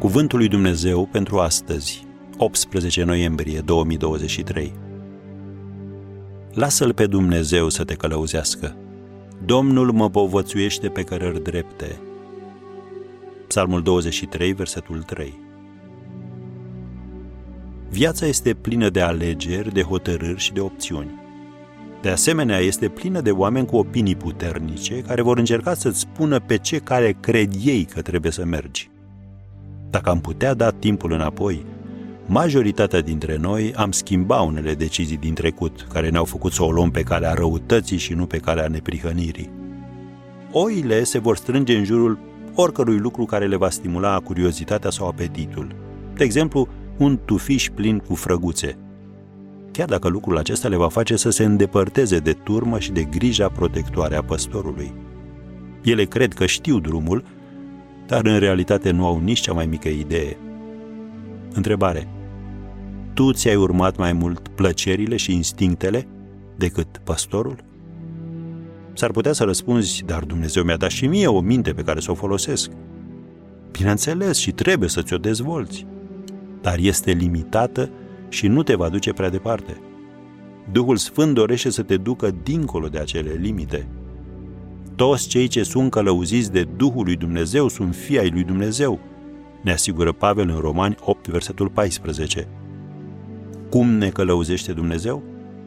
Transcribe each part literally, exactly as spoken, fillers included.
Cuvântul lui Dumnezeu pentru astăzi, optsprezece noiembrie două mii douăzeci și trei. Lasă-L pe Dumnezeu să te călăuzească. Domnul mă povățuiește pe cărări drepte. Psalmul douăzeci și trei, versetul trei. Viața este plină de alegeri, de hotărâri și de opțiuni. De asemenea, este plină de oameni cu opinii puternice care vor încerca să-ți spună pe ce cale cred ei că trebuie să mergi. Dacă am putea da timpul înapoi, majoritatea dintre noi am schimbat unele decizii din trecut care ne-au făcut să o luăm pe calea răutății și nu pe calea neprihănirii. Oile se vor strânge în jurul oricărui lucru care le va stimula curiozitatea sau apetitul. De exemplu, un tufiș plin cu frăguțe. Chiar dacă lucrul acesta le va face să se îndepărteze de turmă și de grija protectoare a păstorului. Ele cred că știu drumul, dar în realitate nu au nici cea mai mică idee. Întrebare: tu ți-ai urmat mai mult plăcerile și instinctele decât păstorul? S-ar putea să răspunzi: dar Dumnezeu mi-a dat și mie o minte pe care să o folosesc. Bineînțeles, și trebuie să ți-o dezvolți, dar este limitată și nu te va duce prea departe. Duhul Sfânt dorește să te ducă dincolo de acele limite. Toți cei ce sunt călăuziți de Duhul lui Dumnezeu sunt fii ai lui Dumnezeu, ne asigură Pavel în Romani opt, versetul paisprezece. Cum ne călăuzește Dumnezeu?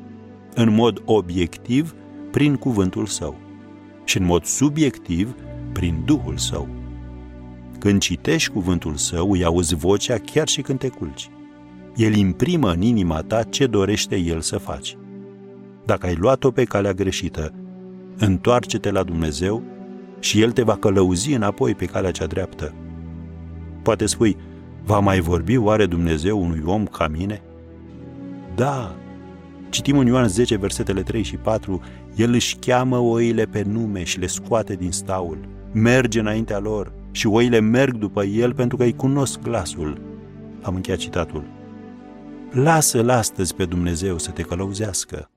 În mod obiectiv, prin cuvântul Său, și în mod subiectiv, prin Duhul Său. Când citești cuvântul Său, îi auzi vocea chiar și când te culci. El imprimă în inima ta ce dorește El să faci. Dacă ai luat-o pe calea greșită, întoarce-te la Dumnezeu și El te va călăuzi înapoi pe calea cea dreaptă. Poate spui: va mai vorbi oare Dumnezeu unui om ca mine? Da! Citim în Ioan zece, versetele trei și patru, El își cheamă oile pe nume și le scoate din staul. Merge înaintea lor și oile merg după El pentru că îi cunosc glasul. Am încheiat citatul. Lasă-L astăzi pe Dumnezeu să te călăuzească.